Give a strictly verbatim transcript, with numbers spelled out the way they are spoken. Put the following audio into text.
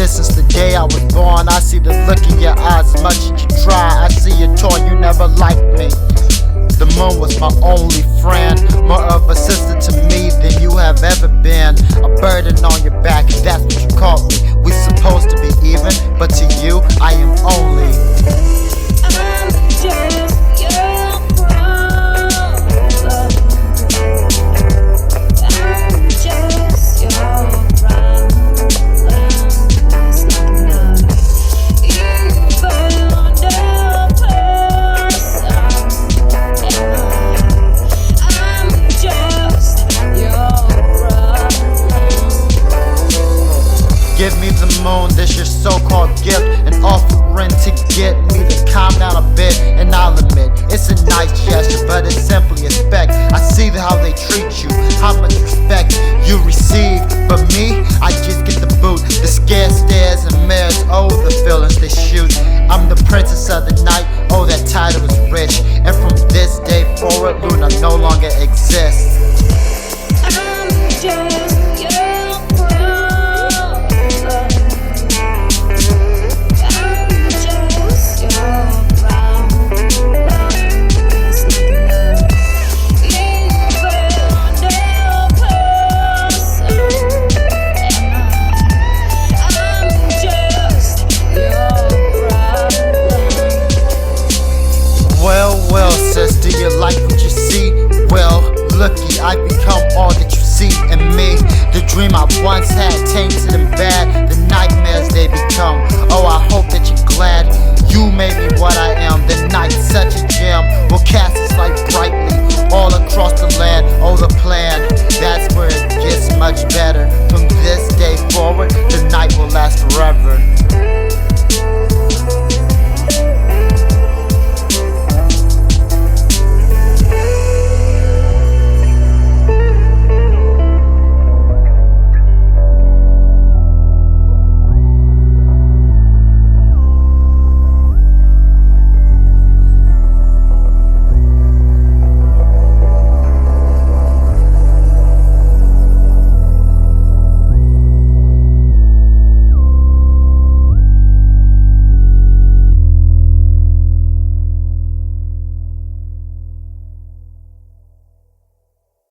existed since the day I was born. I see the look in your eyes as much as you try. I see you torn, you never liked me. The moon was my only friend, more of a sister to me than you have ever been. A burden on your back, that's what you called me. We supposed to be even, but to you, I am only I'm just your problem. I'm just your problem. It's nothing else. You found a person. I'm just your problem. Give me the moon, this your so-called gift, an offering to get me to calm down a bit. And I'll admit, it's a nice gesture, but it's simply a speck. I see how they treat you, how much respect you receive. But me, I just get the boot, the scared stares and mares, oh, the feelings they shoot. I'm the princess of the night.